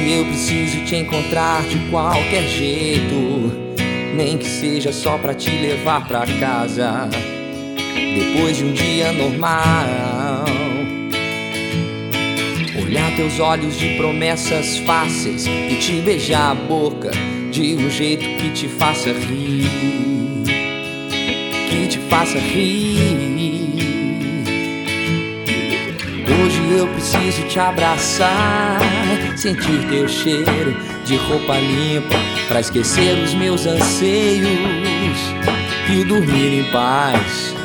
Hoje eu preciso te encontrar de qualquer jeito, nem que seja só pra te levar pra casa, depois de um dia normal. Olhar teus olhos de promessas fáceis e te beijar a boca de um jeito que te faça rir, que te faça rir. Hoje eu preciso te abraçar, sentir teu cheiro de roupa limpa, pra esquecer os meus anseios e dormir em paz.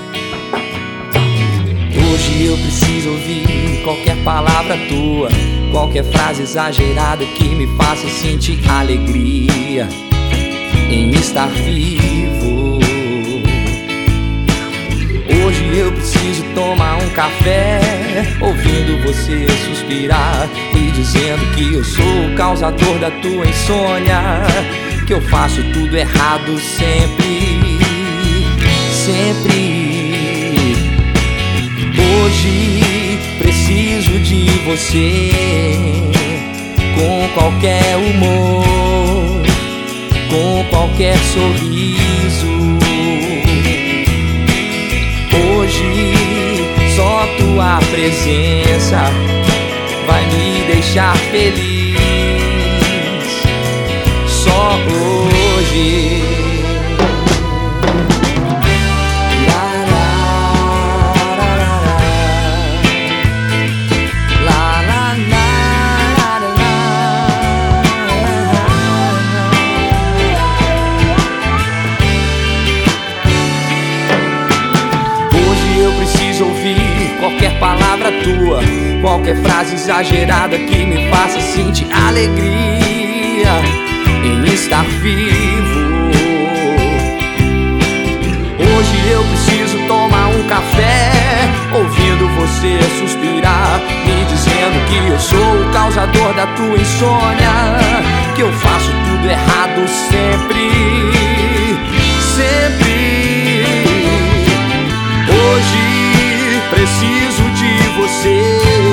Hoje eu preciso ouvir qualquer palavra tua, qualquer frase exagerada que me faça sentir alegria em estar vivo. Hoje eu preciso tomar um café, ouvindo você suspirar e dizendo que eu sou o causador da tua insônia, que eu faço tudo errado sempre, sempre. Hoje preciso de você, com qualquer humor, com qualquer sorriso. Hoje só tua presença vai me deixar feliz. Só hoje. Ouvir qualquer palavra tua, qualquer frase exagerada que me faça sentir alegria em estar vivo. Hoje eu preciso tomar um café, ouvindo você suspirar, me dizendo que eu sou o causador da tua insônia, que eu faço tudo errado sempre, sempre. Hoje preciso de você,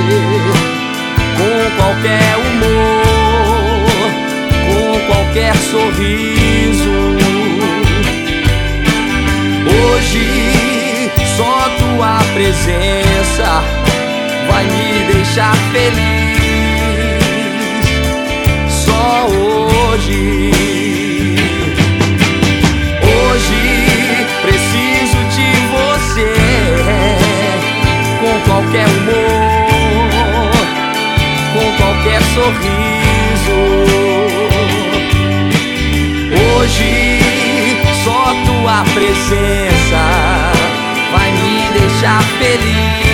com qualquer humor, com qualquer sorriso. Hoje só tua presença vai me deixar feliz. Só hoje. Hoje preciso de você, com qualquer humor, com qualquer sorriso. Hoje só tua presença vai me deixar feliz.